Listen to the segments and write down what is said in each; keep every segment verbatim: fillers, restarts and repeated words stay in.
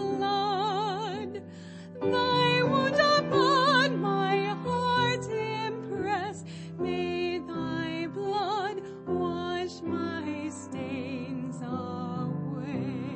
blood. Thy wound upon my heart impress. May thy blood wash my stains away.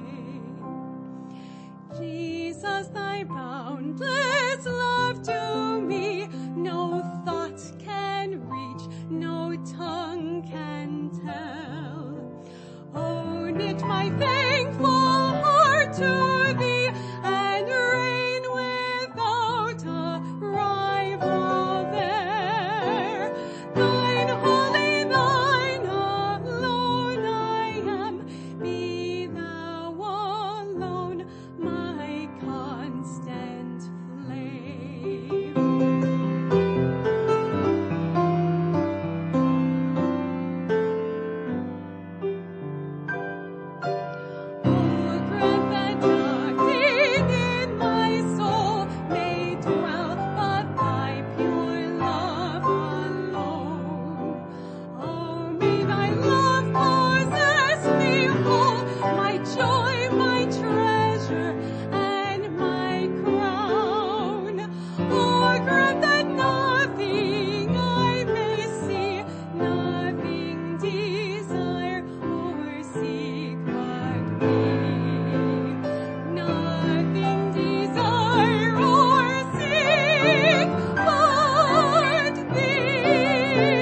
Jesus, thy boundless love to me, no thought can reach, no tongue can tell. Oh, knit my thankful heart to thee, and reign without a rival there. Thine holy, thine alone I am, be thou alone my constant flame. Oh, grant that nothing in my soul may dwell but thy pure love alone. Oh, may thy love possess me whole, my joy, my treasure, and my crown. Oh, grant that nothing I may see, nothing desire or seek but thee. Nothing desire or seek but thee.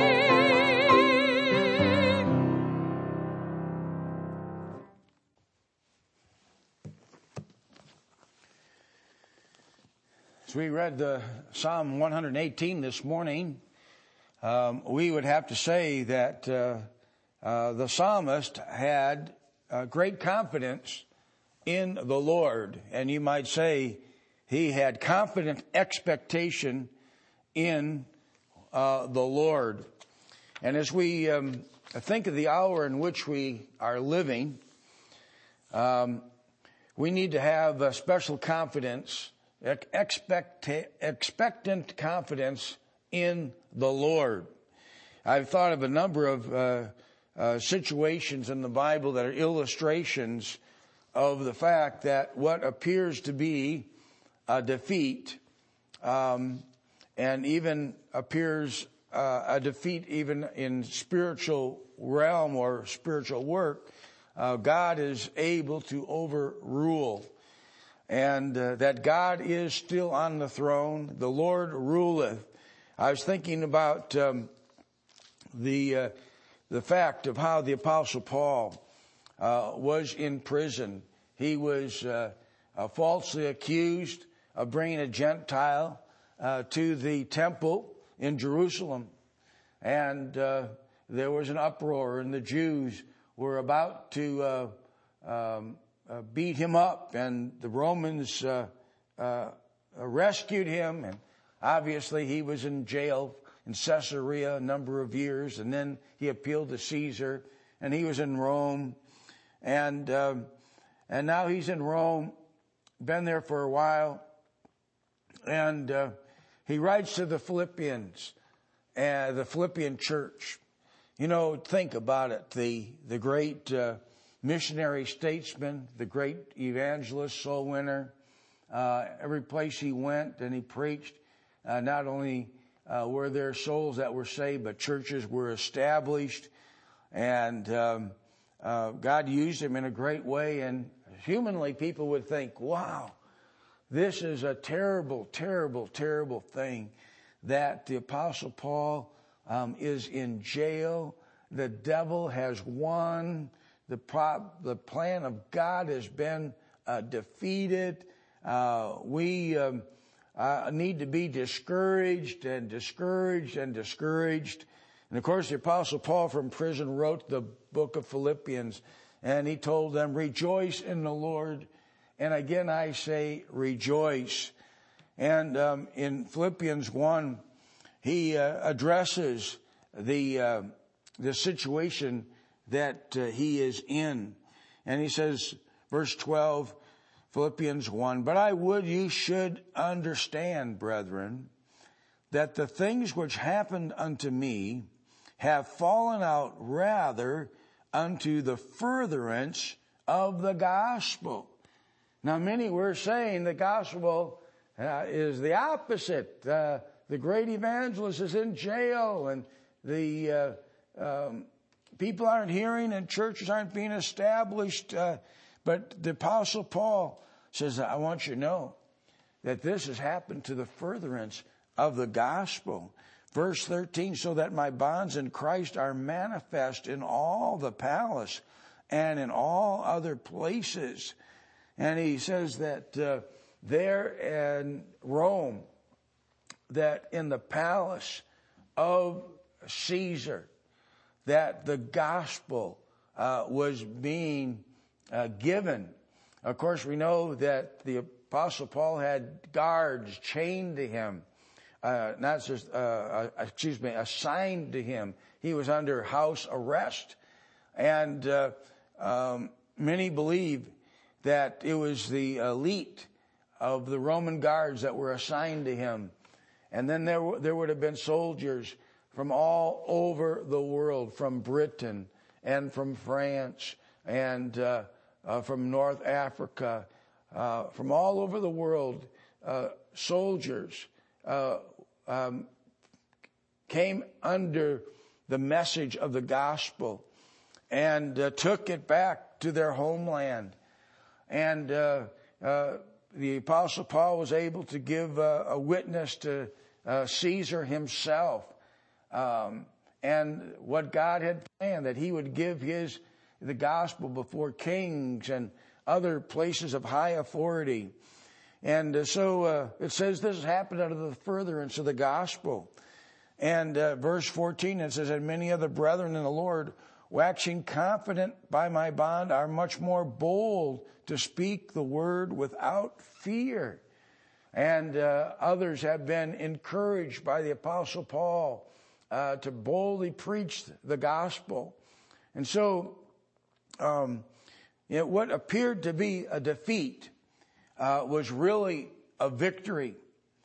As we read the Psalm one hundred eighteen this morning, um, we would have to say that uh, uh, the psalmist had uh, great confidence in the Lord. And you might say he had confident expectation in uh, the Lord. And as we um, think of the hour in which we are living, um, we need to have a special confidence, expect, expectant confidence in the Lord. I've thought of a number of uh, uh, situations in the Bible that are illustrations of the fact that what appears to be a defeat, um, and even appears uh, a defeat even in spiritual realm or spiritual work, uh, God is able to overrule. And uh, that God is still on the throne. The Lord ruleth. I was thinking about um, the uh, the fact of how the Apostle Paul uh, was in prison. He was uh, uh, falsely accused of bringing a Gentile uh, to the temple in Jerusalem. And uh, there was an uproar, and the Jews were about to uh, um, uh, beat him up, and the Romans uh, uh, rescued him. And obviously he was in jail in Caesarea a number of years, and then he appealed to Caesar, and he was in Rome. And um, and now he's in Rome, been there for a while, and uh, he writes to the Philippians, uh, the Philippian church. You know, think about it. The the great uh, missionary statesman, the great evangelist, soul winner. Uh, every place he went and he preached, uh, not only uh, were there souls that were saved, but churches were established, and um, uh, God used him in a great way. And humanly, people would think, "Wow, this is a terrible, terrible, terrible thing that the Apostle Paul um, is in jail. The devil has won. The pro- the plan of God has been uh, defeated. Uh, we um, uh, need to be discouraged and discouraged and discouraged." And of course, the Apostle Paul from prison wrote the book of Philippians, and he told them, "Rejoice in the Lord." And again, I say, rejoice. And um, in Philippians one, he uh, addresses the uh, the situation that uh, he is in. And he says, verse twelve, Philippians one, "But I would you should understand, brethren, that the things which happened unto me have fallen out rather unto the furtherance of the gospel." Now, many were saying the gospel uh, is the opposite. Uh, the great evangelist is in jail, and the uh, um, people aren't hearing, and churches aren't being established. Uh, but the Apostle Paul says, I want you to know that this has happened to the furtherance of the gospel. Verse thirteen, so that my bonds in Christ are manifest in all the palace and in all other places. And he says that uh, there in Rome, that in the palace of Caesar, that the gospel uh, was being uh, given. Of course, we know that the Apostle Paul had guards chained to him, uh, not just, uh, uh, excuse me, assigned to him. He was under house arrest. And uh, um, many believe that it was the elite of the Roman guards that were assigned to him. And then there, there would have been soldiers from all over the world, from Britain and from France and uh, uh, from North Africa, uh, from all over the world, uh, soldiers uh, um, came under the message of the gospel and uh, took it back to their homeland. And uh, uh, the Apostle Paul was able to give uh, a witness to uh, Caesar himself, um, and what God had planned, that he would give his the gospel before kings and other places of high authority. And uh, so uh, it says this has happened out of the furtherance of the gospel. And uh, verse fourteen, it says, and many other brethren in the Lord, waxing confident by my bond, are much more bold to speak the word without fear. And uh, others have been encouraged by the Apostle Paul uh, to boldly preach the gospel. And so um, you know, what appeared to be a defeat uh, was really a victory.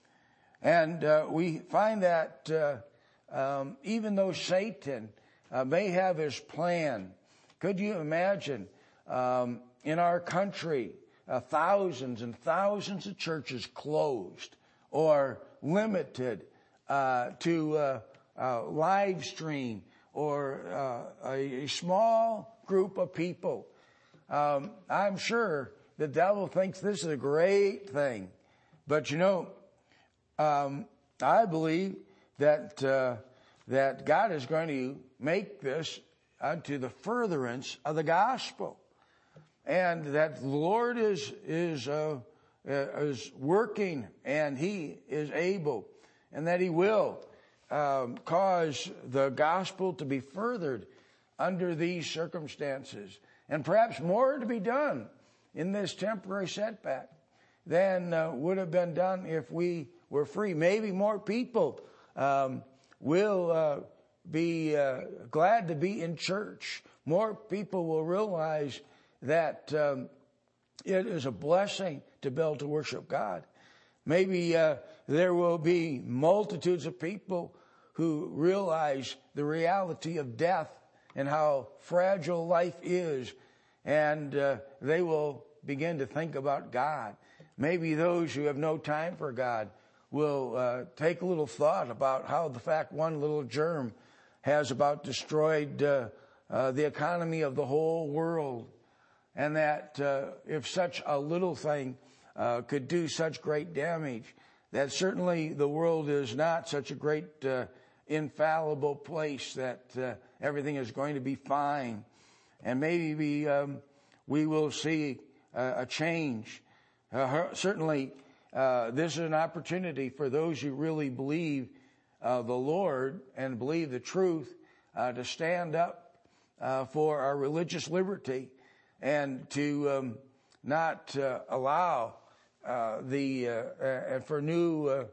And uh, we find that uh, um, even though Satan uh, may have his plan, could you imagine um, in our country uh, thousands and thousands of churches closed or limited uh, to uh, uh, live stream, or uh, a, a small group of people? Um, I'm sure the devil thinks this is a great thing, but you know, Um, I believe that uh, that God is going to make this unto the furtherance of the gospel, and that the Lord is is uh, is working, and He is able, and that He will um, cause the gospel to be furthered under these circumstances, and perhaps more to be done in this temporary setback than uh, would have been done if we were free. Maybe more people um, will uh, be uh, glad to be in church. More people will realize that um, it is a blessing to be able to worship God. Maybe uh, there will be multitudes of people who realize the reality of death and how fragile life is, and uh, they will begin to think about God. Maybe those who have no time for God will uh, take a little thought about how the fact one little germ has about destroyed uh, uh, the economy of the whole world, and that uh, if such a little thing uh, could do such great damage, that certainly the world is not such a great uh, infallible place that uh, everything is going to be fine. And maybe we, um, we will see uh, a change. Uh, certainly, uh, this is an opportunity for those who really believe uh, the Lord and believe the truth uh, to stand up uh, for our religious liberty, and to um, not uh, allow uh, the uh, uh, for new uh,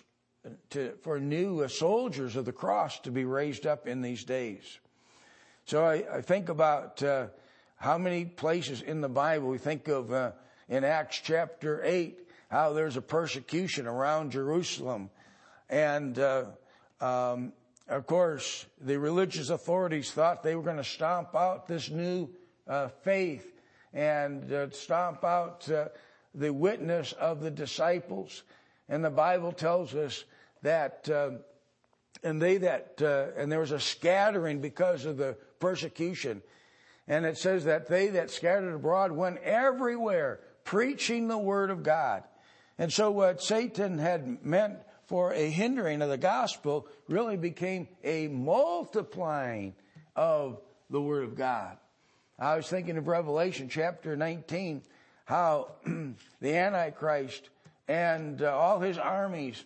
to for new uh, soldiers of the cross to be raised up in these days. So I, I think about uh, how many places in the Bible we think of. Uh, In Acts chapter eight, how there's a persecution around Jerusalem. And, uh, um, of course, the religious authorities thought they were going to stomp out this new uh, faith and uh, stomp out uh, the witness of the disciples. And the Bible tells us that, uh, and they that, uh, and there was a scattering because of the persecution. And it says that they that scattered abroad went everywhere preaching the word of God. And so what Satan had meant for a hindering of the gospel really became a multiplying of the word of God. I was thinking of Revelation chapter nineteen, how the Antichrist and uh, all his armies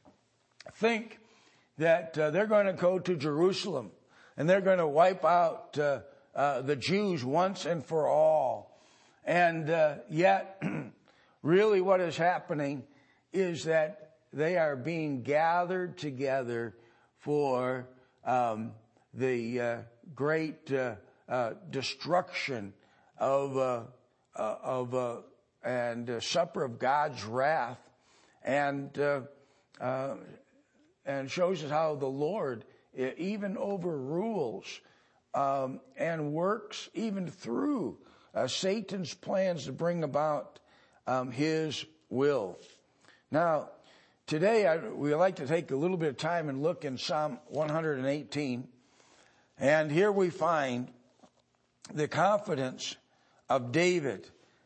think that uh, they're going to go to Jerusalem and they're going to wipe out uh, uh, the Jews once and for all. And uh, yet, really what is happening is that they are being gathered together for um, the uh, great uh, uh, destruction of uh, uh, of uh, and uh, supper of God's wrath, and uh, uh, and shows us how the Lord even overrules um, and works even through uh, Satan's plans to bring about um, his will. Now, today I, we like to take a little bit of time and look in Psalm one eighteen, and here we find the confidence of David.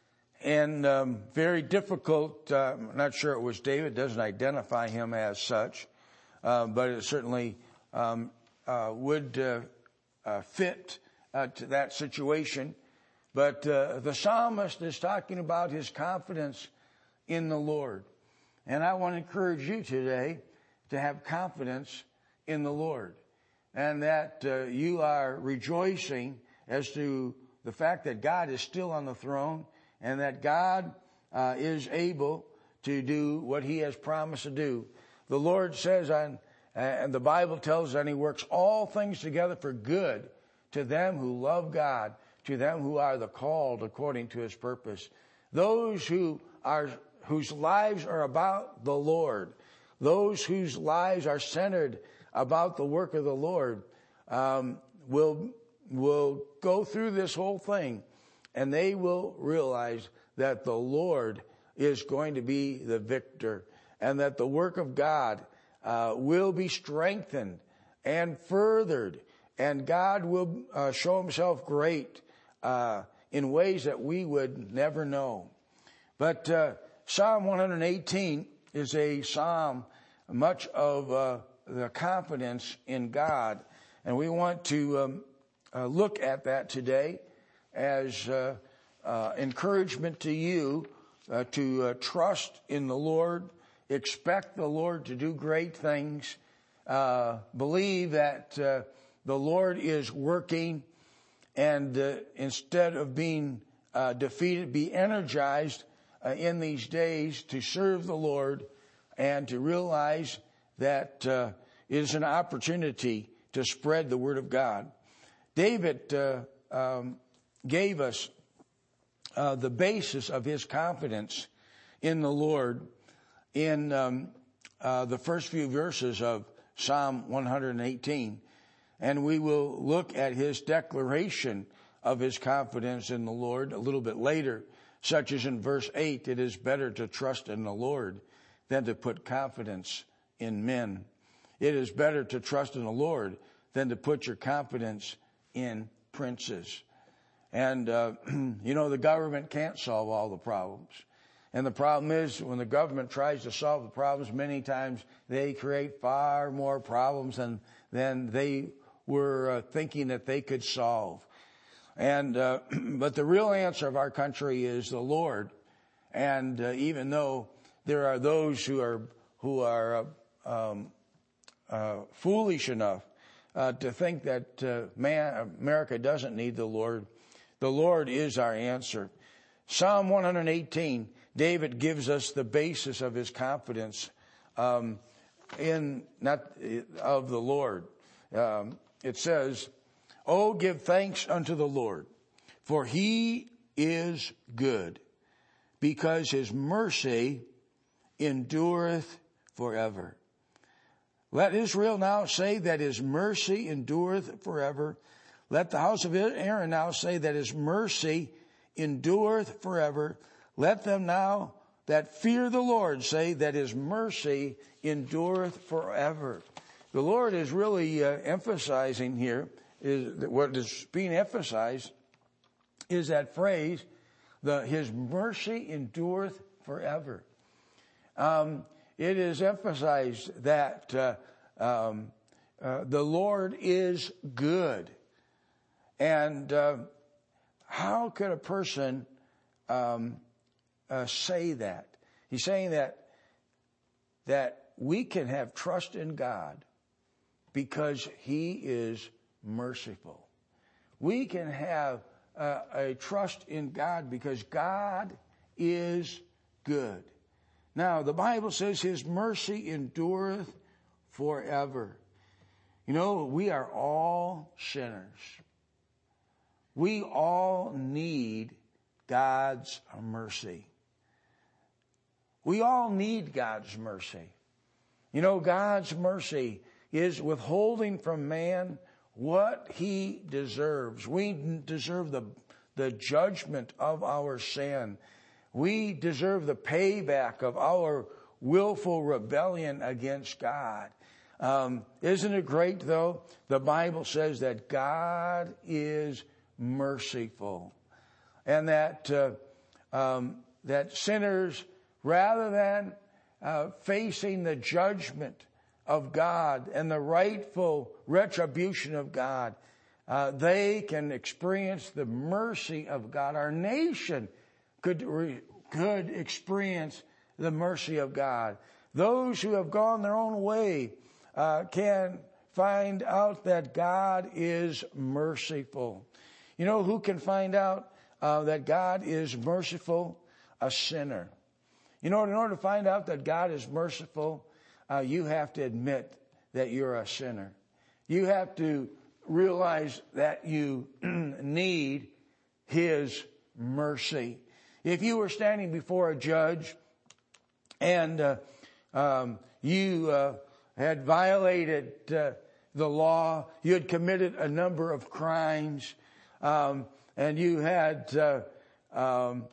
And um, very difficult, uh, I'm not sure it was David, doesn't identify him as such, uh, but it certainly um, uh, would uh, uh, fit uh, to that situation. But uh, the psalmist is talking about his confidence in the Lord. And I want to encourage you today to have confidence in the Lord, and that uh, you are rejoicing as to the fact that God is still on the throne, and that God uh, is able to do what he has promised to do. The Lord says, on, uh, and the Bible tells us, and he works all things together for good to them who love God, to them who are the called according to his purpose. Those who are, whose lives are about the Lord, those whose lives are centered about the work of the Lord, um, will, will go through this whole thing. And they will realize that the Lord is going to be the victor, and that the work of God uh, will be strengthened and furthered, and God will uh, show himself great uh, in ways that we would never know. But uh, Psalm one eighteen is a psalm much of uh, the confidence in God, and we want to um, uh, look at that today as uh, uh, encouragement to you uh, to uh, trust in the Lord, expect the Lord to do great things, uh, believe that uh, the Lord is working, and uh, instead of being uh, defeated, be energized uh, in these days to serve the Lord and to realize that uh, it is an opportunity to spread the word of God. David uh, um, gave us uh, the basis of his confidence in the Lord in um, uh, the first few verses of Psalm one eighteen. And we will look at his declaration of his confidence in the Lord a little bit later, such as in verse eight, it is better to trust in the Lord than to put confidence in men. It is better to trust in the Lord than to put your confidence in princes. And, uh, you know, the government can't solve all the problems. And the problem is, when the government tries to solve the problems, many times they create far more problems than, than they were uh, thinking that they could solve. And, uh, but the real answer of our country is the Lord. And uh, even though there are those who are, who are uh, um, uh, foolish enough Uh, to think that uh, man, America doesn't need the Lord. The Lord is our answer. Psalm one eighteen, David gives us the basis of his confidence um, in not of the Lord. Um, it says, "Oh, give thanks unto the Lord, for he is good, because his mercy endureth forever. Let Israel now say that his mercy endureth forever. Let the house of Aaron now say that his mercy endureth forever. Let them now that fear the Lord say that his mercy endureth forever. The Lord is really uh, emphasizing here, is that what is being emphasized is that phrase, the his mercy endureth forever. Um, it is emphasized that uh, um, uh, the Lord is good. And uh, how could a person um, uh, say that? He's saying that that we can have trust in God because he is merciful. We can have uh, a trust in God because God is good. Now, the Bible says his mercy endureth forever. You know, we are all sinners. We all need God's mercy. We all need God's mercy. You know, God's mercy is withholding from man what he deserves. We deserve the, the judgment of our sin. We deserve the payback of our willful rebellion against God. Um, isn't it great, though? The Bible says that God is merciful, and that uh, um, that sinners, rather than uh, facing the judgment of God and the rightful retribution of God, uh, they can experience the mercy of God. Our nation could re- could experience the mercy of God. Those who have gone their own way uh, can find out that God is merciful. You know who can find out uh, that God is merciful? A sinner. You know, in order to find out that God is merciful, uh, you have to admit that you're a sinner. You have to realize that you need his mercy. If you were standing before a judge and uh, um, you uh, had violated uh, the law, you had committed a number of crimes, um, and you had uh, um,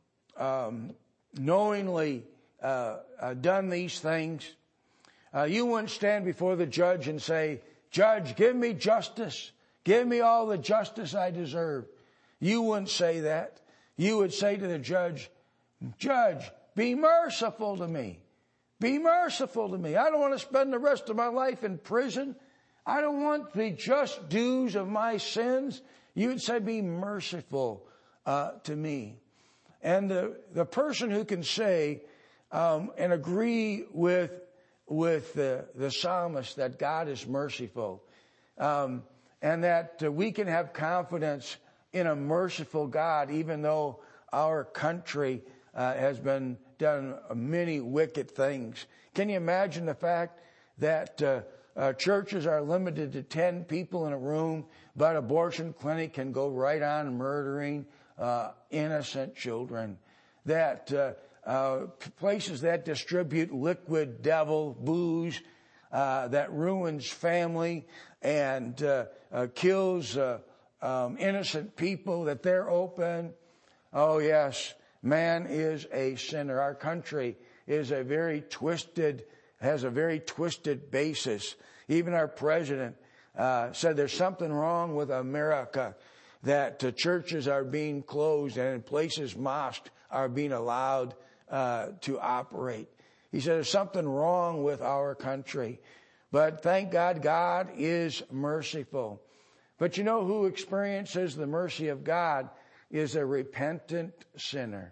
um, knowingly uh, uh, done these things, uh, you wouldn't stand before the judge and say, "Judge, give me justice. Give me all the justice I deserve." You wouldn't say that. You would say to the judge, "Judge, be merciful to me. Be merciful to me. I don't want to spend the rest of my life in prison. I don't want the just dues of my sins." You would say, "Be merciful uh, to me." And the, the person who can say um, and agree with with the, the psalmist that God is merciful, um, and that uh, we can have confidence in a merciful God, even though our country uh, has been done many wicked things. Can you imagine the fact that uh, uh, churches are limited to ten people in a room, but abortion clinic can go right on murdering uh, innocent children? That uh, uh, places that distribute liquid devil booze uh, that ruins family and uh, uh, kills uh, um, innocent people, that they're open. Oh yes, man is a sinner. Our country is a very twisted, has a very twisted basis. Even our president uh, said there's something wrong with America, that uh, churches are being closed and in places mosques are being allowed uh, to operate. He said there's something wrong with our country. But thank God, God is merciful. But you know who experiences the mercy of God is a repentant sinner.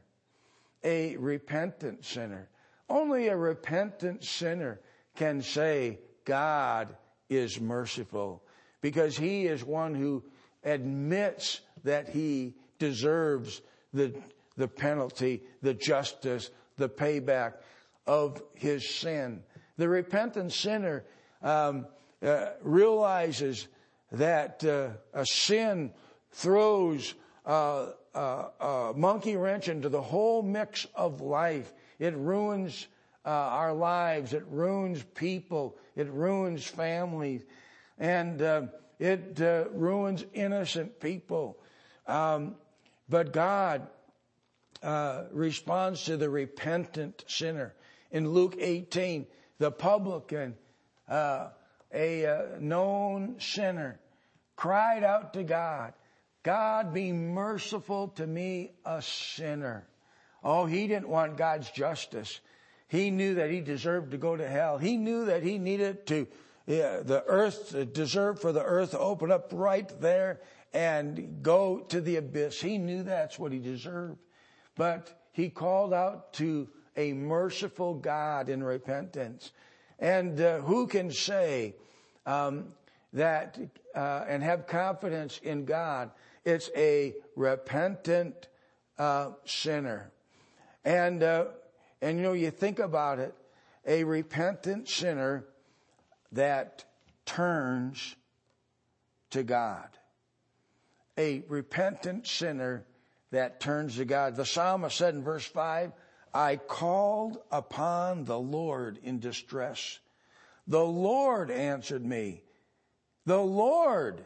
A repentant sinner. Only a repentant sinner can say God is merciful, because he is one who admits that he deserves the, the penalty, the justice, the payback of his sin. The repentant sinner um, uh, realizes that uh, a sin throws uh, uh, a monkey wrench into the whole mix of life. It ruins uh, our lives. It ruins people. It ruins families. And uh, it uh, ruins innocent people. Um, but God uh, responds to the repentant sinner. In Luke eighteen, the publican, uh, a uh, known sinner, cried out to God, God, be merciful to me, a sinner. Oh, he didn't want God's justice. He knew that he deserved to go to hell. He knew that he needed to, yeah, the earth, deserved for the earth to open up right there and go to the abyss. He knew that's what he deserved. But he called out to a merciful God in repentance. And uh, who can say um, that uh, and have confidence in God? It's a repentant uh, sinner. And, uh, and you know, you think about it, a repentant sinner that turns to God. A repentant sinner that turns to God. The psalmist said in verse five, I called upon the Lord in distress. The Lord answered me. The Lord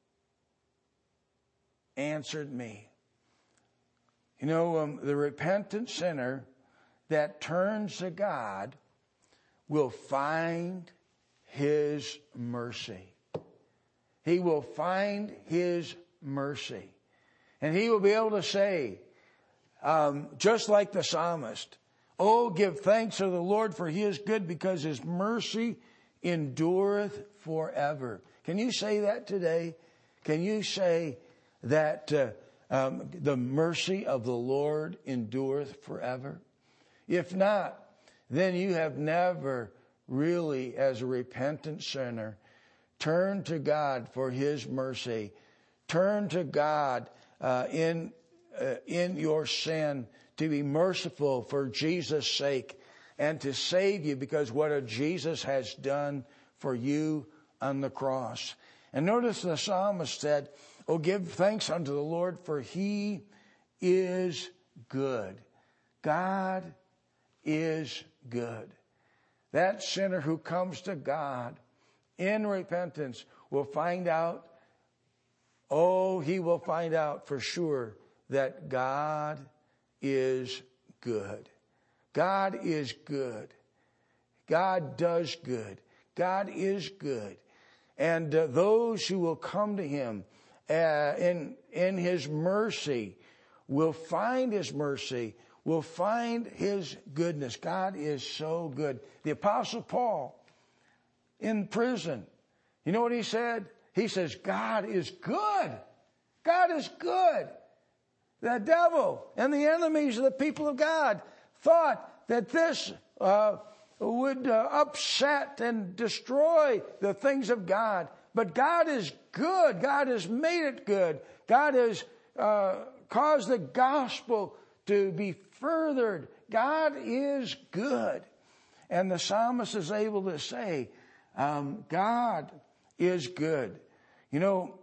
answered me. You know, um, the repentant sinner that turns to God will find His mercy. He will find His mercy. And he will be able to say, um, just like the psalmist, oh, give thanks to the Lord, for He is good, because His mercy endureth forever. Can you say that today? Can you say that uh, um, the mercy of the Lord endureth forever? If not, then you have never really, as a repentant sinner, turned to God for His mercy. Turn to God uh, in uh, in your sin to be merciful for Jesus' sake and to save you, because what a Jesus has done for you on the cross. And notice the psalmist said, oh, give thanks unto the Lord, for He is good. God is good. That sinner who comes to God in repentance will find out, oh, he will find out for sure that God is good. God is good. God does good. God is good. And uh, those who will come to Him uh, in, in His mercy will find His mercy, will find His goodness. God is so good. The Apostle Paul in prison, you know what he said? He says, God is good. God is good. The devil and the enemies of the people of God thought that this uh, would uh, upset and destroy the things of God. But God is good. God has made it good. God has uh, caused the gospel to be furthered. God is good. And the psalmist is able to say, um, God is good. You know,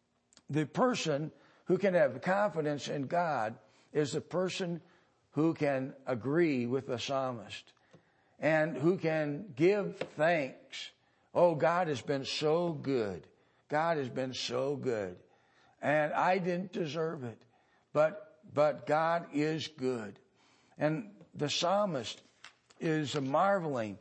the person who can have confidence in God is the person who can agree with the psalmist and who can give thanks. Oh, God has been so good. God has been so good. And I didn't deserve it, but, but God is good. And the psalmist is marveling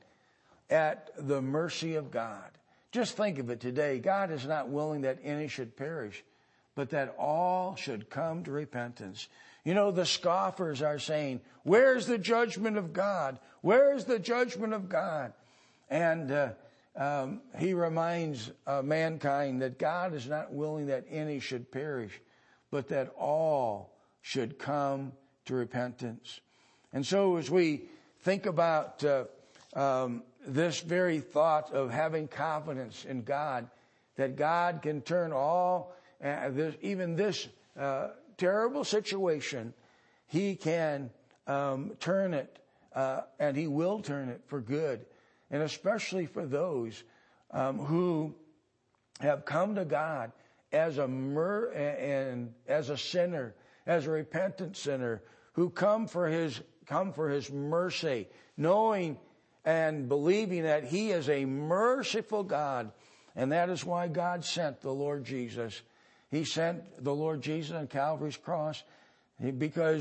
at the mercy of God. Just think of it today. God is not willing that any should perish, but that all should come to repentance. You know, the scoffers are saying, where's the judgment of God? Where's the judgment of God? And uh, um, he reminds uh, mankind that God is not willing that any should perish, but that all should come to repentance. And so as we think about uh, um, this very thought of having confidence in God, that God can turn all, uh, this, even this uh, terrible situation, He can um, turn it, uh, and He will turn it for good. And especially for those um, who have come to God as a mer- and as a sinner, as a repentant sinner, who come for His come for His mercy, knowing and believing that He is a merciful God. And that is why God sent the Lord Jesus. He sent the Lord Jesus on Calvary's cross because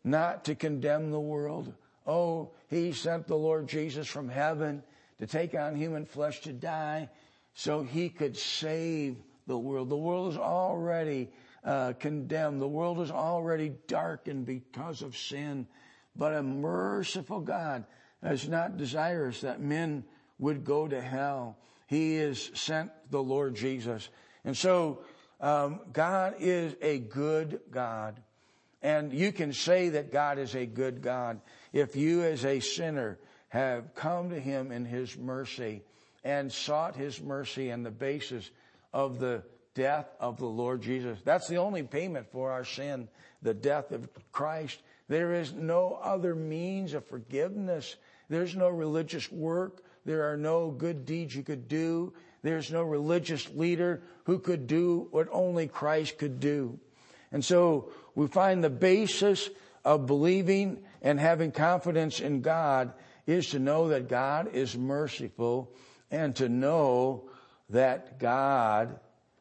not to condemn the world. Oh, he sent the Lord Jesus from heaven to take on human flesh to die so he could save the world. The world is already uh, condemned. The world is already darkened because of sin. But a merciful God is not desirous that men would go to hell. He has sent the Lord Jesus. And so um, God is a good God. And you can say that God is a good God if you as a sinner have come to him in his mercy and sought his mercy on the basis of the death of the Lord Jesus. That's the only payment for our sin, the death of Christ. There is no other means of forgiveness. There's no religious work. There are no good deeds you could do. There's no religious leader who could do what only Christ could do. And so we find the basis of believing and having confidence in God is to know that God is merciful and to know that God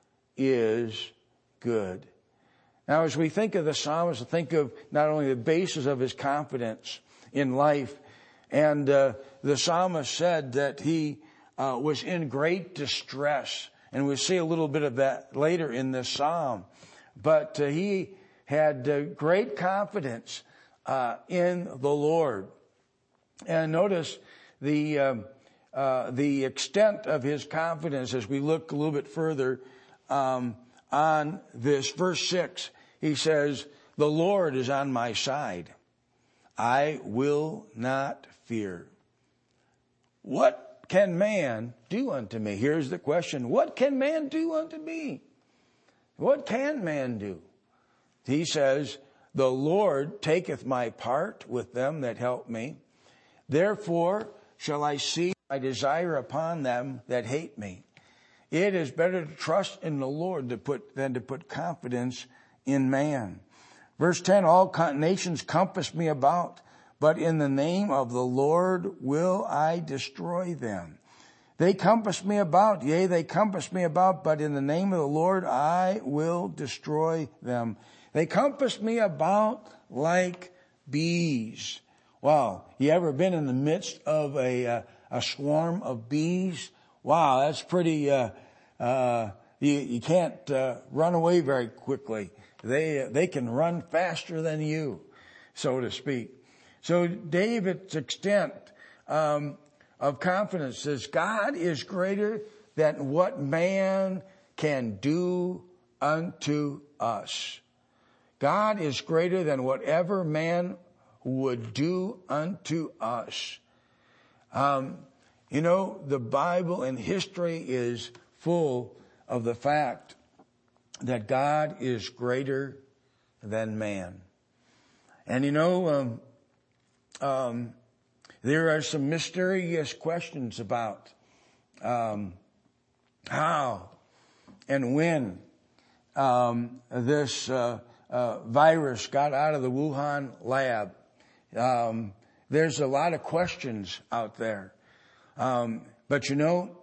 is good. Now, as we think of the psalmist, think of not only the basis of his confidence in life, and uh, the psalmist said that he uh, was in great distress, and we'll see a little bit of that later in this psalm. But uh, he had uh, great confidence uh, in the Lord. And notice the um, uh, the extent of his confidence as we look a little bit further um, on this. Verse six, he says, "The Lord is on my side. I will not fear. What can man do unto me?" Here's the question. What can man do unto me? What can man do? He says, "The Lord taketh my part with them that help me. Therefore shall I see my desire upon them that hate me. It is better to trust in the Lord to put, than to put confidence in man." Verse ten, "All nations compass me about, but in the name of the Lord will I destroy them. They compass me about, yea, they compass me about, but in the name of the Lord I will destroy them. They compass me about like bees." Wow, you ever been in the midst of a uh, a swarm of bees? Wow, that's pretty. Uh, uh, you, you can't uh, run away very quickly. They they can run faster than you, so to speak. So David's extent um, of confidence is God is greater than what man can do unto us. God is greater than whatever man would do unto us. Um, you know, the Bible and history is full of the fact that God is greater than man. And you know, um, um, there are some mysterious questions about um, how and when um, this uh, uh, virus got out of the Wuhan lab. Um, there's a lot of questions out there. Um, but you know,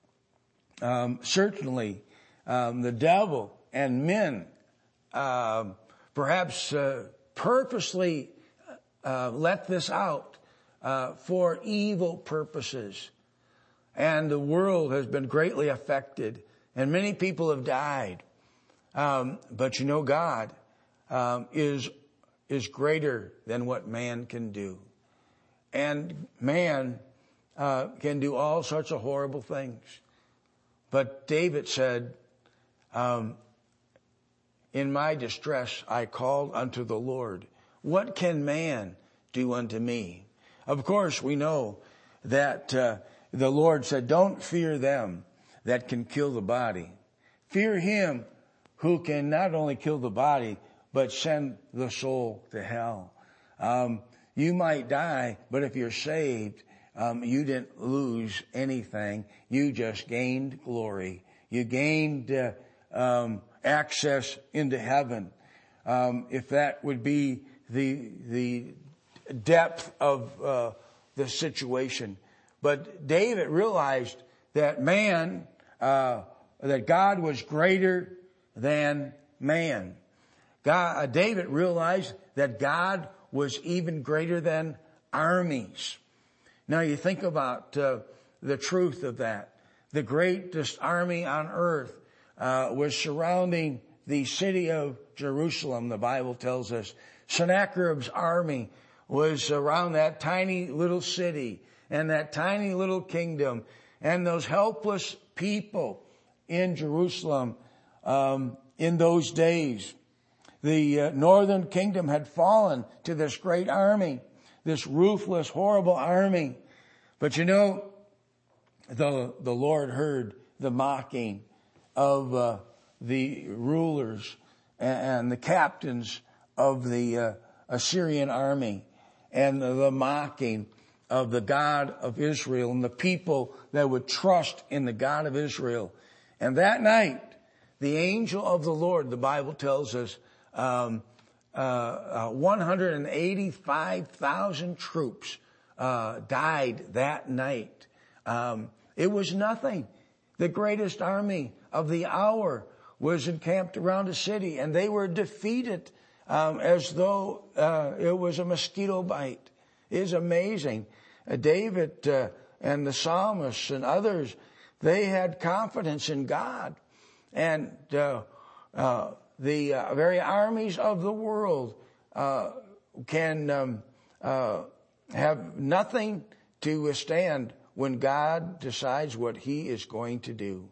um, certainly um, the devil and men uh, perhaps uh, purposely uh, let this out uh, for evil purposes. And the world has been greatly affected, and many people have died. Um, but you know, God um, is is greater than what man can do. And man uh, can do all sorts of horrible things. But David said, um, "In my distress I called unto the Lord. What can man do unto me?" Of course, we know that uh, the Lord said, "Don't fear them that can kill the body. Fear him who can not only kill the body, but send the soul to hell." Um, you might die, but if you're saved, um, you didn't lose anything. You just gained glory. You gained uh, um, access into heaven. Um, if that would be the the depth of uh, the situation. But David realized that man, uh, that God was greater than man. God, uh, David realized that God was even greater than armies. Now you think about uh, the truth of that. The greatest army on earth uh, was surrounding the city of Jerusalem, the Bible tells us. Sennacherib's army was around that tiny little city and that tiny little kingdom, and those helpless people in Jerusalem um, in those days. The uh, northern kingdom had fallen to this great army, this ruthless, horrible army. But you know, the the Lord heard the mocking of uh, the rulers and the captains of the uh, Assyrian army, and the, the mocking of the God of Israel and the people that would trust in the God of Israel. And that night, the angel of the Lord, the Bible tells us, um, uh, uh, one hundred eighty-five thousand troops uh, died that night. Um, it was nothing. The greatest army of the hour was encamped around a city, and they were defeated um, as though uh, it was a mosquito bite. It is amazing. Uh, David uh, and the psalmists and others, they had confidence in God. And uh, uh, the uh, very armies of the world uh, can um, uh, have nothing to withstand when God decides what he is going to do.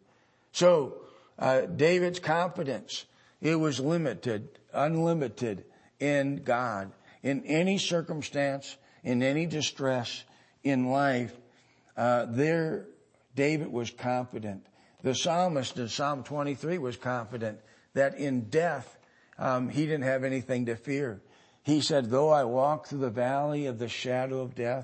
So uh, David's confidence, it was limited, unlimited in God. In any circumstance, in any distress in life, uh, there David was confident. The psalmist in Psalm twenty-three was confident that in death um, he didn't have anything to fear. He said, though I walk through the valley of the shadow of death,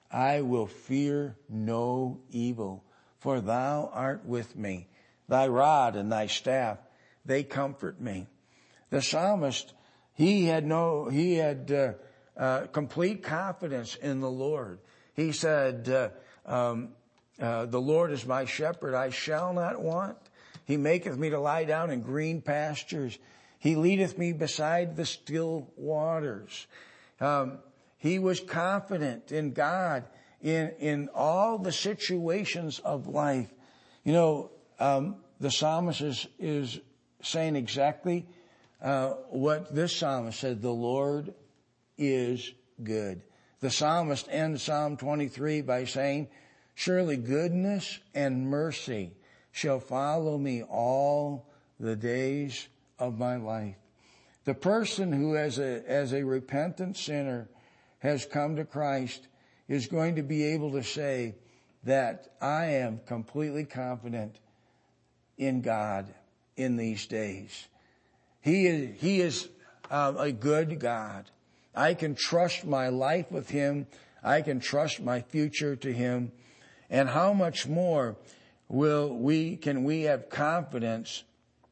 I will fear no evil, for thou art with me. Thy rod and thy staff, they comfort me. The psalmist, he had no, he had uh, uh, complete confidence in the Lord. He said, uh, um, uh, the Lord is my shepherd, I shall not want. He maketh me to lie down in green pastures. He leadeth me beside the still waters. Um, he was confident in God in, in all the situations of life. You know, um, the psalmist is, is saying exactly uh, what this psalmist said, the Lord is good. The psalmist ends Psalm twenty-three by saying, surely goodness and mercy shall follow me all the days of my life. The person who as a, as a repentant sinner has come to Christ is going to be able to say that I am completely confident in God in these days. He is, he is um, a good God. I can trust my life with him. I can trust my future to him. And how much more will we, can we have confidence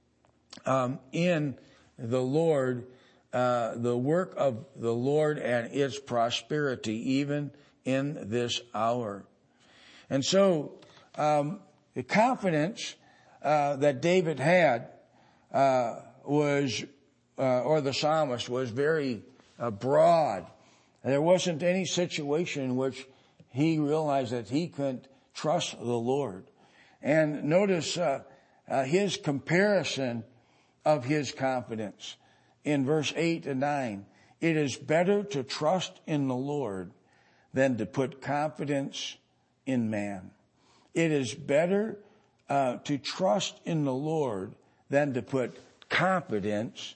um, in the Lord, uh, the work of the Lord and its prosperity, even in this hour. And so, um, the confidence uh, that David had uh, was, uh, or the psalmist was very uh, broad. There wasn't any situation in which he realized that he couldn't trust the Lord. And notice uh, uh, his comparison of his confidence in verse eight and nine. It is better to trust in the Lord than to put confidence in man. It is better uh, to trust in the Lord than to put confidence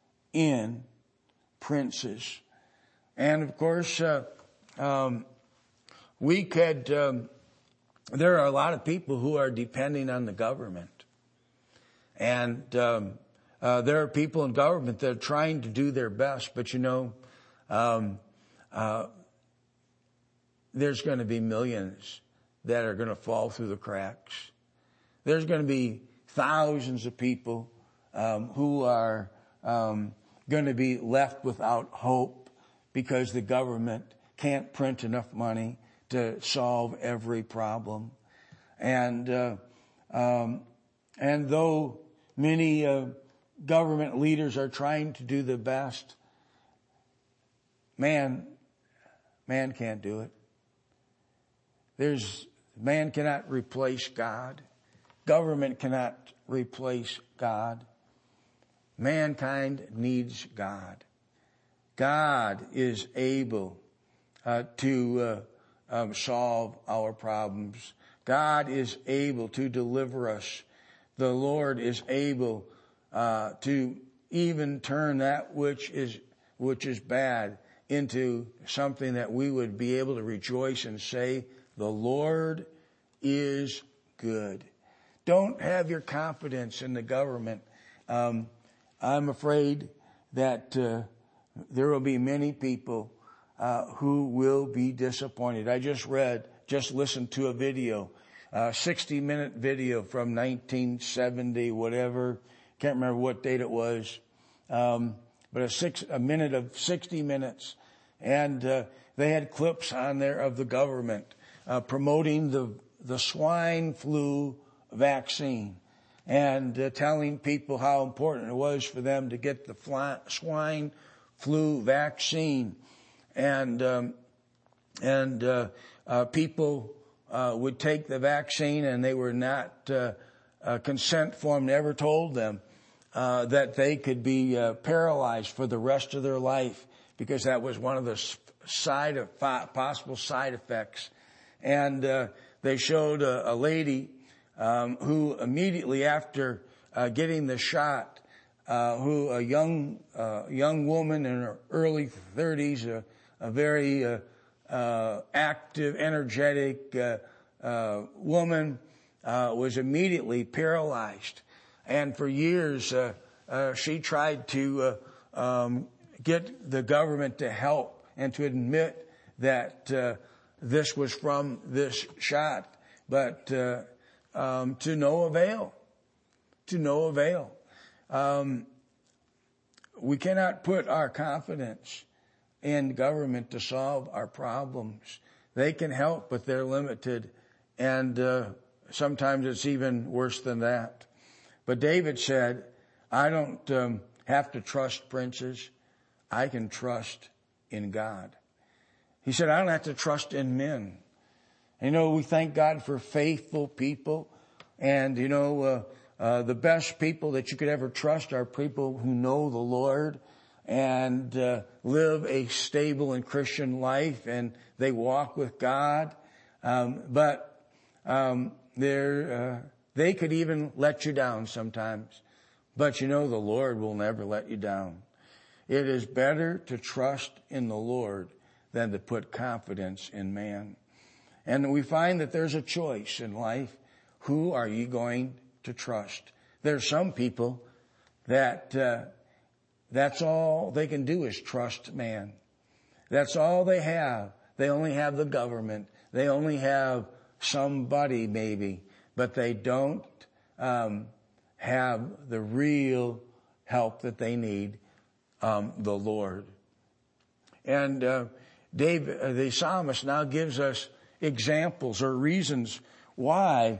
in princes. And of course, uh, um, we could, um, there are a lot of people who are depending on the government. And um, uh, there are people in government that are trying to do their best. But you know, um, uh, there's going to be millions that are going to fall through the cracks. There's going to be thousands of people um, who are um, going to be left without hope because the government can't print enough money to solve every problem. And uh, um, and though many uh, government leaders are trying to do the best, man, man can't do it. There's, man cannot replace God. Government cannot replace God. Mankind needs God. God is able uh, to uh, um, solve our problems. God is able to deliver us. The Lord is able uh, to even turn that which is which is bad into something that we would be able to rejoice and say, the Lord is good. Don't have your confidence in the government. Um, I'm afraid that uh, there will be many people uh, who will be disappointed. I just read, just listened to a video, a sixty minute video from nineteen seventy, whatever. Can't remember what date it was. Um, but a six, a minute of sixty minutes. And uh, they had clips on there of the government uh, promoting the, the swine flu vaccine and uh, telling people how important it was for them to get the fly, swine flu vaccine. And, um, and, uh, uh, people, uh, would take the vaccine and they were not, uh, uh consent form never told them, uh, that they could be, uh, paralyzed for the rest of their life because that was one of the side of, possible side effects. And, uh, they showed a, a lady, um, who immediately after, uh, getting the shot, uh, who a young, uh, young woman in her early thirties, uh, a very uh, uh, active, energetic uh, uh, woman, uh, was immediately paralyzed. And for years, uh, uh, she tried to uh, um, get the government to help and to admit that uh, this was from this shot, but uh, um, to no avail. To no avail. Um, we cannot put our confidence in government to solve our problems. They can help, but they're limited. And uh, sometimes it's even worse than that. But David said, I don't um, have to trust princes. I can trust in God. He said, I don't have to trust in men. And, you know, we thank God for faithful people. And, you know, uh, uh, the best people that you could ever trust are people who know the Lord and uh, live a stable and Christian life, and they walk with God. Um, but um, they're, uh, they could even let you down sometimes. But you know the Lord will never let you down. It is better to trust in the Lord than to put confidence in man. And we find that there's a choice in life. Who are you going to trust? There's some people that uh, that's all they can do is trust man. That's all they have. They only have the government. They only have somebody maybe, but they don't um, have the real help that they need, um, the Lord. And uh, David, uh, the psalmist now gives us examples or reasons why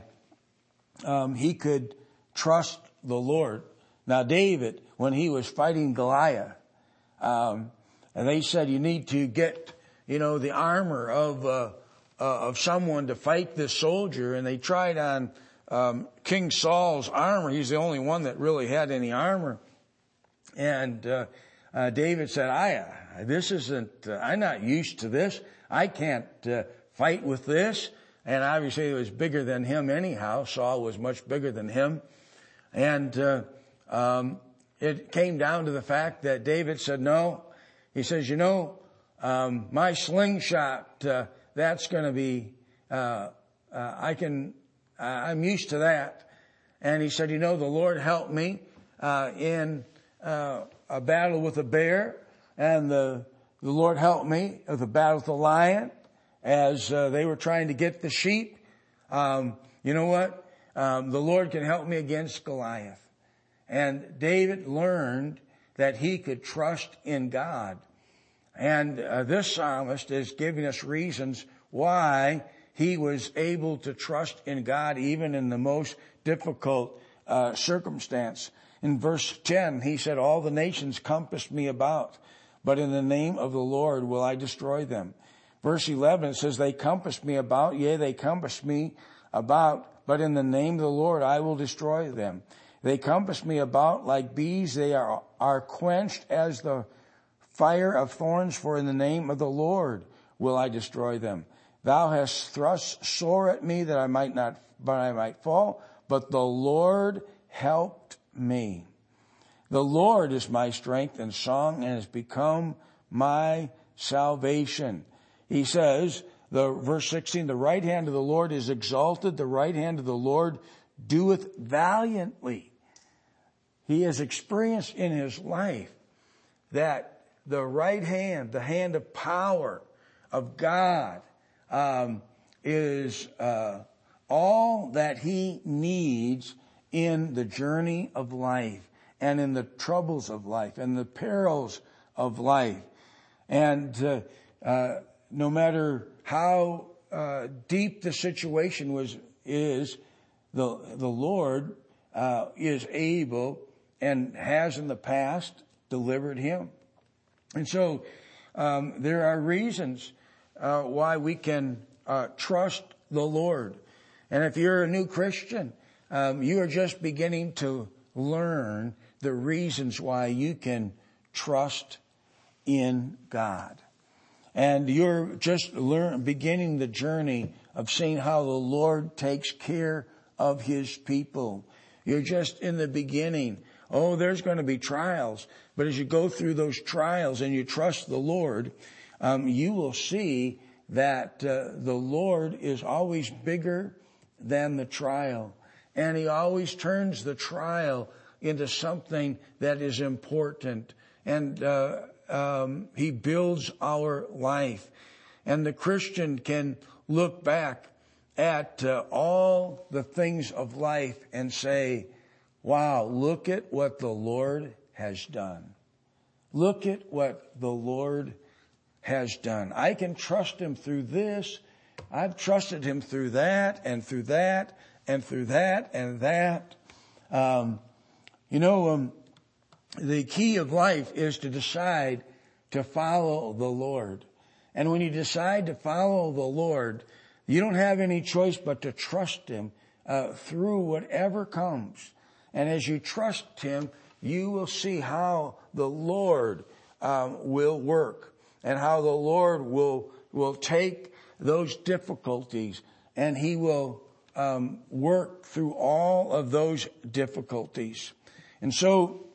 um, he could trust the Lord. Now, David, when he was fighting Goliath, um, and they said you need to get, you know, the armor of uh, uh, of someone to fight this soldier, and they tried on um, King Saul's armor. He's the only one that really had any armor, and uh, uh, David said, "I uh, this isn't. Uh, I'm not used to this. I can't uh, fight with this." And obviously, it was bigger than him anyhow. Saul was much bigger than him, and uh, um, it came down to the fact that David said, "No." He says, "You know, um, my slingshot, uh, that's going to be. Uh, uh, I can. Uh, I'm used to that." And he said, "You know, the Lord helped me uh, in uh, a battle with a bear, and the the Lord helped me with a battle with a lion." As uh, they were trying to get the sheep, um, you know what? Um, the Lord can help me against Goliath. And David learned that he could trust in God. And uh, this psalmist is giving us reasons why he was able to trust in God even in the most difficult uh, circumstance. In verse ten, he said, "All the nations compassed me about, but in the name of the Lord will I destroy them. Verse eleven, it says, they compassed me about, yea, they compassed me about, but in the name of the Lord I will destroy them. They compass me about like bees. They are, are quenched as the fire of thorns, for in the name of the Lord will I destroy them. Thou hast thrust sore at me that I might not, but I might fall, but the Lord helped me. The Lord is my strength and song and has become my salvation. He says, the verse sixteen, the right hand of the Lord is exalted. The right hand of the Lord doeth valiantly. He has experienced in his life that the right hand, the hand of power of God, um, is uh, all that he needs in the journey of life and in the troubles of life and the perils of life. And uh, uh, no matter how uh, deep the situation was is, the the Lord uh, is able and has in the past delivered him. And so um, there are reasons uh, why we can uh, trust the Lord. And if you're a new Christian, um, you are just beginning to learn the reasons why you can trust in God. And you're just learn, beginning the journey of seeing how the Lord takes care of his people. You're just in the beginning. Oh, there's going to be trials. But as you go through those trials and you trust the Lord, um, you will see that uh, the Lord is always bigger than the trial. And he always turns the trial into something that is important. And uh, um, he builds our life. And the Christian can look back at uh, all the things of life and say, wow, look at what the Lord has done. Look at what the Lord has done. I can trust him through this. I've trusted him through that and through that and through that and that. Um, you know, um, the key of life is to decide to follow the Lord. And when you decide to follow the Lord, you don't have any choice but to trust him uh, through whatever comes. And as you trust him, you will see how the Lord um, will work and how the Lord will will take those difficulties and he will um, work through all of those difficulties. And so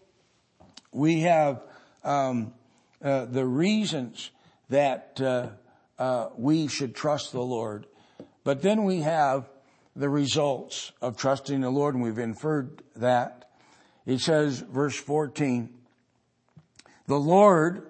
we have um, uh, the reasons that uh, uh, we should trust the Lord. But then we have the results of trusting the Lord, and we've inferred that. It says, verse fourteen, the Lord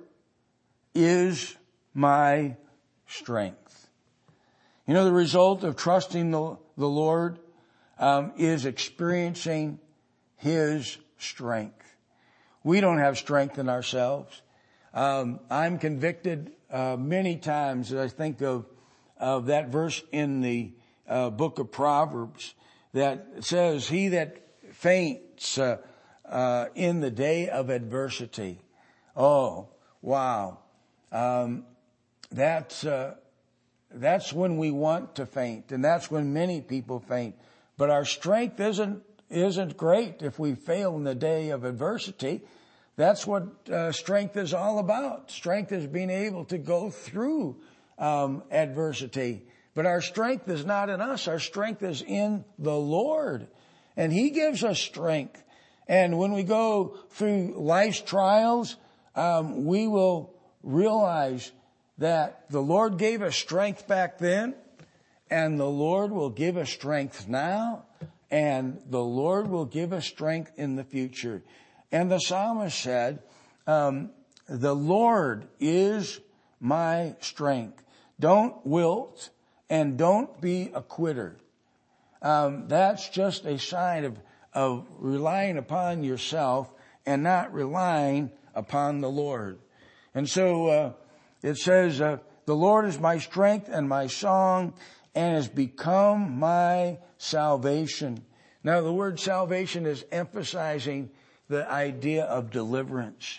is my strength. You know, the result of trusting the, the Lord um, is experiencing his strength. We don't have strength in ourselves. Um, I'm convicted uh, many times as I think of, of that verse in the uh, book of Proverbs that says, he that faints uh, uh, in the day of adversity. Oh, wow. Um, that's, uh, that's when we want to faint, and that's when many people faint. But our strength isn't, isn't great if we fail in the day of adversity. That's what uh, strength is all about. Strength is being able to go through um, adversity. But our strength is not in us. Our strength is in the Lord. And he gives us strength. And when we go through life's trials, um, we will realize that the Lord gave us strength back then, and the Lord will give us strength now, and the Lord will give us strength in the future. And the psalmist said, um, the Lord is my strength. Don't wilt and don't be a quitter. Um, that's just a sign of, of relying upon yourself and not relying upon the Lord. And so uh, it says, uh, the Lord is my strength and my song and has become my salvation. Now the word salvation is emphasizing the idea of deliverance.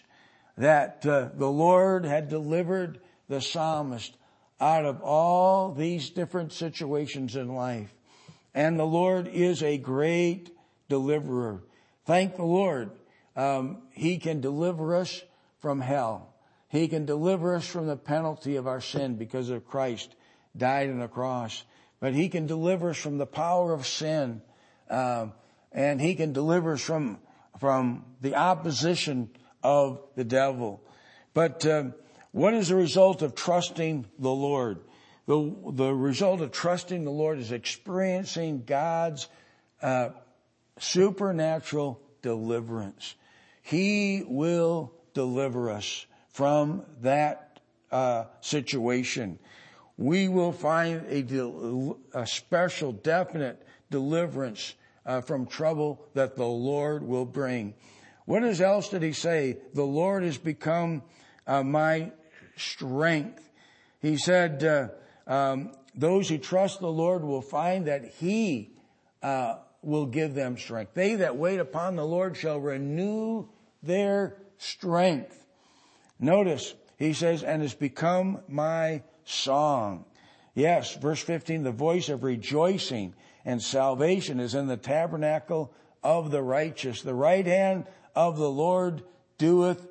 that uh, the Lord had delivered the psalmist out of all these different situations in life. And the Lord is a great deliverer. Thank the Lord. Um, he can deliver us from hell. He can deliver us from the penalty of our sin because of Christ died on the cross. But He can deliver us from the power of sin. Um, and He can deliver us from, from the opposition of the devil. But um, what is the result of trusting the Lord? The, the result of trusting the Lord is experiencing God's uh, supernatural deliverance. He will deliver us from that uh, situation. We will find a, del- a special, definite deliverance uh, from trouble that the Lord will bring. What else did He say? The Lord has become uh, my strength. He said, uh, um, those who trust the Lord will find that He uh, will give them strength. They that wait upon the Lord shall renew their strength. Notice, He says, and has become my song. Yes, verse fifteen, the voice of rejoicing and salvation is in the tabernacle of the righteous. The right hand of the Lord doeth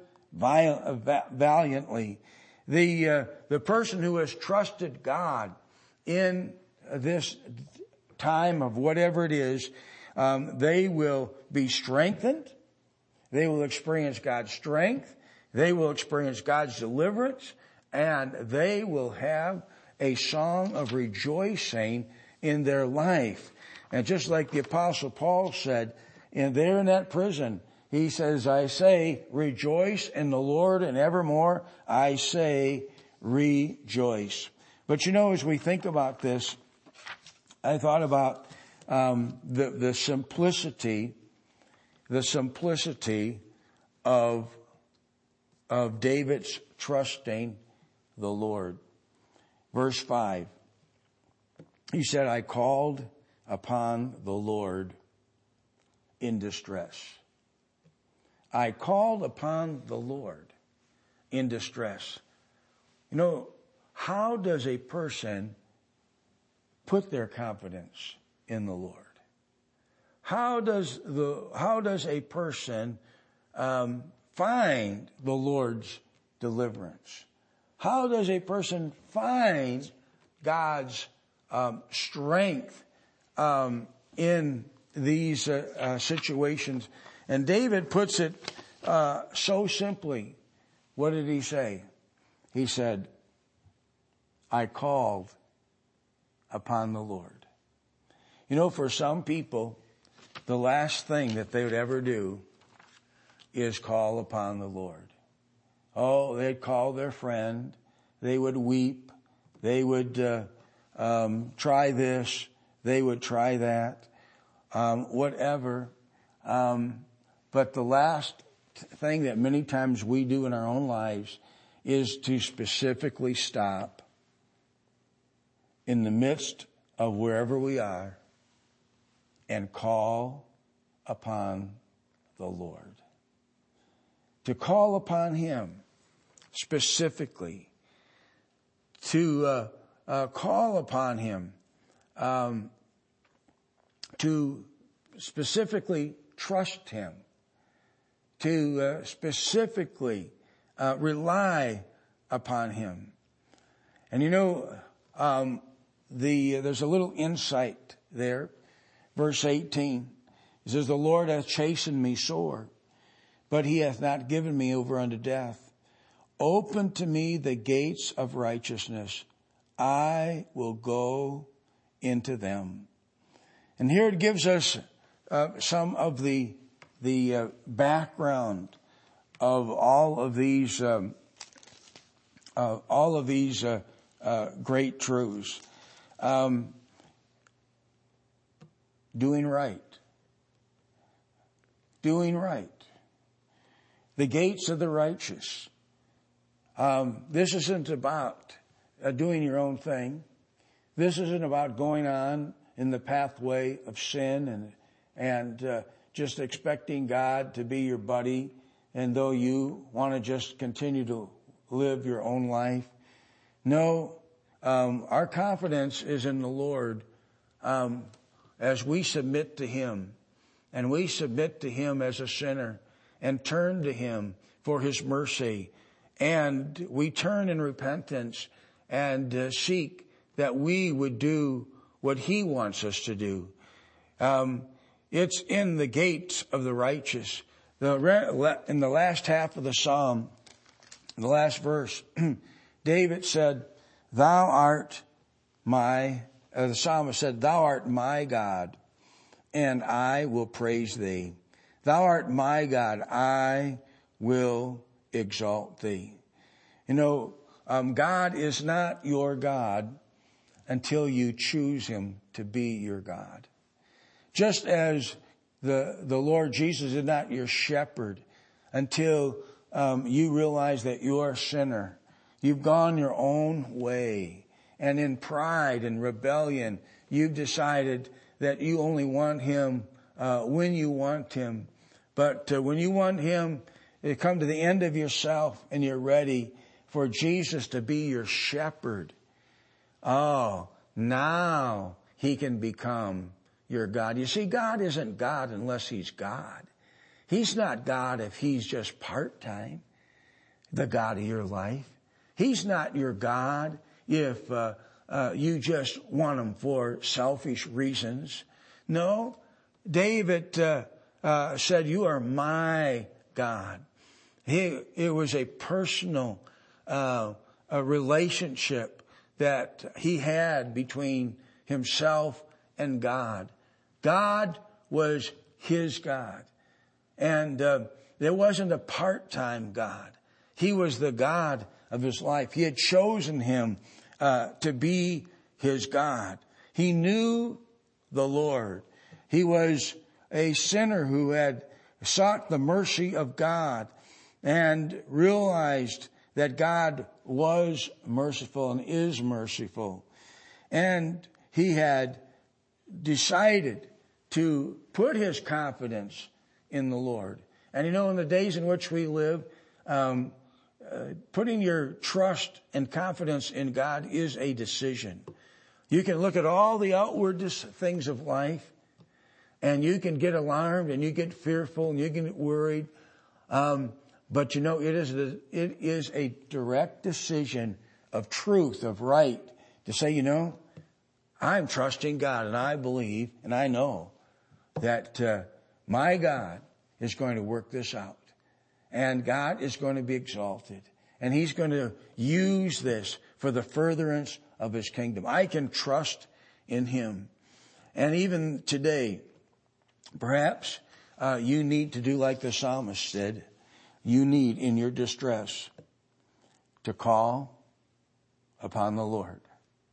valiantly. The, uh, the person who has trusted God in this time of whatever it is, um, they will be strengthened. They will experience God's strength. They will experience God's deliverance, and they will have a song of rejoicing in their life. And just like the Apostle Paul said, and there in that prison, he says, I say, rejoice in the Lord, and evermore I say, rejoice. But you know, as we think about this, I thought about um, the, the simplicity, the simplicity of of David's trusting the Lord. Verse five, he said, I called upon the Lord in distress. I called upon the Lord in distress. You know, how does a person put their confidence in the Lord? How does the, how does a person, um, find the Lord's deliverance? How does a person find God's um, strength um, in these uh, uh, situations? And David puts it uh, so simply. What did he say? He said, I called upon the Lord. You know, for some people, the last thing that they would ever do is call upon the Lord. Oh, they'd call their friend. They would weep. They would uh, um, try this. They would try that. Um, whatever. Um, but the last thing that many times we do in our own lives is to specifically stop in the midst of wherever we are and call upon the Lord. To call upon Him specifically. To uh, uh, call upon Him. Um, to specifically trust Him. To uh, specifically uh, rely upon Him. And you know, um, the uh, there's a little insight there. Verse eighteen. It says, the Lord hath chastened me sore, but He hath not given me over unto death. Open to me the gates of righteousness. I will go into them. And here it gives us uh, some of the the uh, background of all of these um, uh, all of these uh, uh, great truths. Um, doing right. Doing right. The gates of the righteous. Um, this isn't about uh, doing your own thing. This isn't about going on in the pathway of sin and and uh, just expecting God to be your buddy and though you want to just continue to live your own life. No, um, our confidence is in the Lord um, as we submit to Him. And we submit to Him as a sinner and turn to Him for His mercy. And we turn in repentance and uh, seek that we would do what He wants us to do. Um, it's in the gates of the righteous. The, in the last half of the Psalm, in the last verse, David said, Thou art my, uh, the psalmist said, Thou art my God, and I will praise Thee. Thou art my God, I will exalt Thee. You know, um, God is not your God until you choose Him to be your God. Just as the, the Lord Jesus is not your shepherd until um, you realize that you're a sinner. You've gone your own way. And in pride and rebellion, you've decided that you only want Him uh, when you want Him. But uh, when you want Him, you come to the end of yourself and you're ready for Jesus to be your shepherd. Oh, now He can become your God. You see, God isn't God unless He's God. He's not God if He's just part-time, the God of your life. He's not your God if uh, uh, you just want Him for selfish reasons. No, David uh, uh, said, You are my God. He, it was a personal uh, a relationship that he had between himself and God. God was his God. And uh, there wasn't a part-time God. He was the God of his life. He had chosen him uh, to be his God. He knew the Lord. He was a sinner who had sought the mercy of God and realized that God was merciful and is merciful. And he had decided to put his confidence in the Lord. And you know, in the days in which we live, um, uh, putting your trust and confidence in God is a decision. You can look at all the outward things of life, and you can get alarmed, and you get fearful, and you get worried. Um, but you know, it is a, it is a direct decision of truth, of right, to say, you know, I'm trusting God, and I believe, and I know that uh, my God is going to work this out. And God is going to be exalted. And He's going to use this for the furtherance of His kingdom. I can trust in Him. And even today, perhaps uh, you need to do like the psalmist said. You need, in your distress, to call upon the Lord.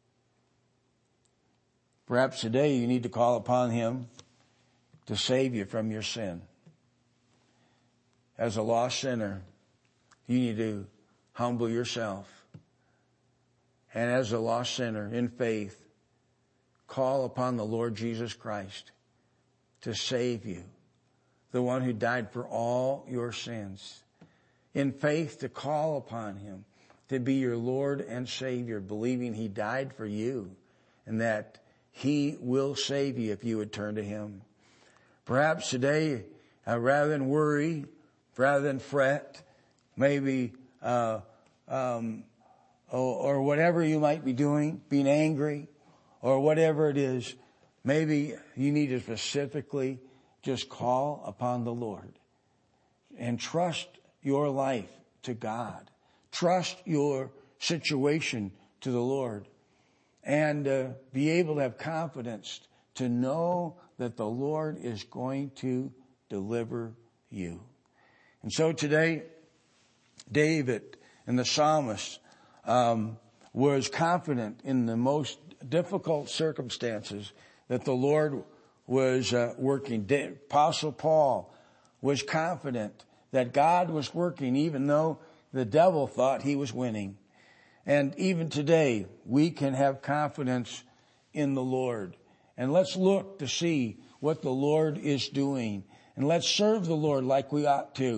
Perhaps today you need to call upon Him to save you from your sin. As a lost sinner, you need to humble yourself. And as a lost sinner, in faith, call upon the Lord Jesus Christ to save you, the one who died for all your sins. In faith, to call upon Him to be your Lord and Savior, believing He died for you and that He will save you if you would turn to Him. Perhaps today, uh, rather than worry, rather than fret, maybe, uh, um, or, or whatever you might be doing, being angry, or whatever it is, maybe you need to specifically just call upon the Lord and trust your life to God. Trust your situation to the Lord and uh, be able to have confidence to know that the Lord is going to deliver you. And so today, David and the psalmist um, was confident in the most difficult circumstances that the Lord was uh, working. The Apostle Paul was confident that God was working even though the devil thought he was winning. And even today, we can have confidence in the Lord. And let's look to see what the Lord is doing. And let's serve the Lord like we ought to.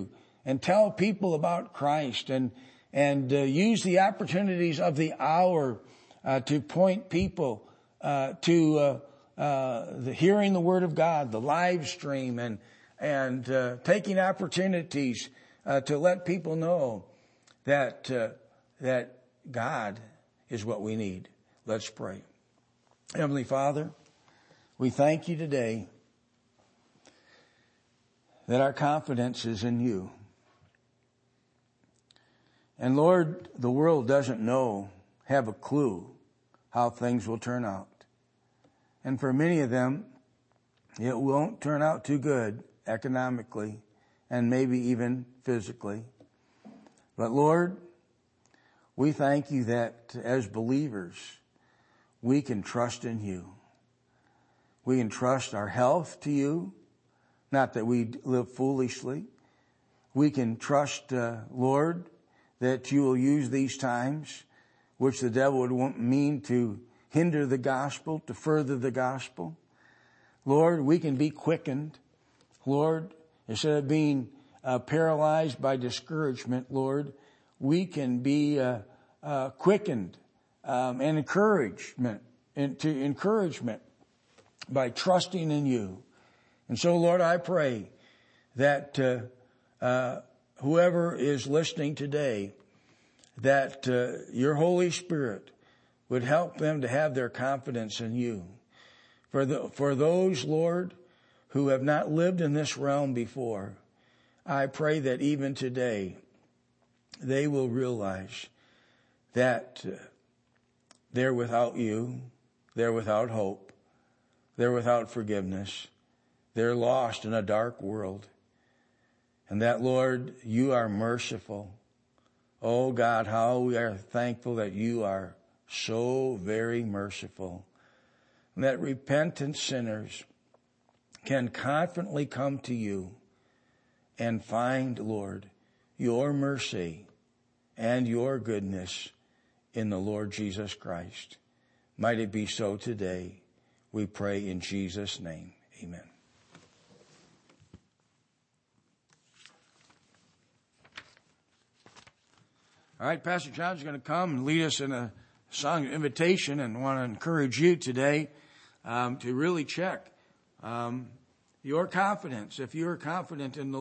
and tell people about Christ, and and uh, use the opportunities of the hour uh, to point people uh, to uh, uh, the hearing the Word of God, the live stream, and and uh, taking opportunities uh, to let people know that uh, that God is what we need. Let's pray. Heavenly Father, we thank you today that our confidence is in you. And Lord, the world doesn't know, have a clue how things will turn out. And for many of them, it won't turn out too good economically and maybe even physically. But Lord, we thank you that as believers, we can trust in you. We can trust our health to you, not that we live foolishly. We can trust, uh, Lord, that you will use these times, which the devil would want mean to hinder the gospel, to further the gospel. Lord, we can be quickened. Lord, instead of being uh, paralyzed by discouragement, Lord, we can be uh, uh, quickened um, and encouragement, and to encouragement by trusting in you. And so, Lord, I pray that uh, uh, whoever is listening today, that uh, your Holy Spirit would help them to have their confidence in you. For the, for those, Lord, who have not lived in this realm before, I pray that even today they will realize that uh, they're without you, they're without hope, they're without forgiveness, they're lost in a dark world. And that, Lord, you are merciful. Oh God, how we are thankful that you are so very merciful. And that repentant sinners can confidently come to you and find, Lord, your mercy and your goodness in the Lord Jesus Christ. Might it be so today. We pray in Jesus' name. Amen. All right, Pastor John's going to come and lead us in a song of invitation, and want to encourage you today um, to really check um, your confidence. If you're confident in the